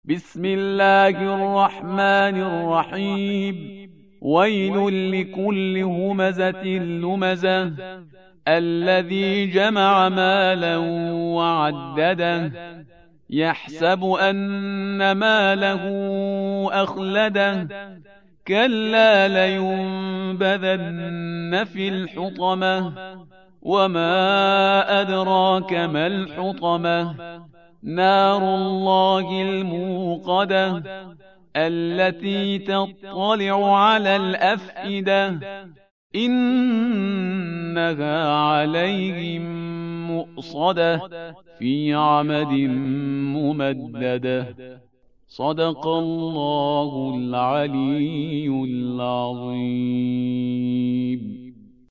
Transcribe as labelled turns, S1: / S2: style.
S1: بسم الله الرحمن الرحيم. ويل لكل همزة لمزة الذي جمع مالا وعدده يحسب أن ماله أخلده كلا لينبذن في الحطمة وما أدراك ما الحطمة نار الله الموقدة التي تطلع على الأفئدة إنها عليهم مؤصدة في عمد ممددة. صدق الله العلي العظيم.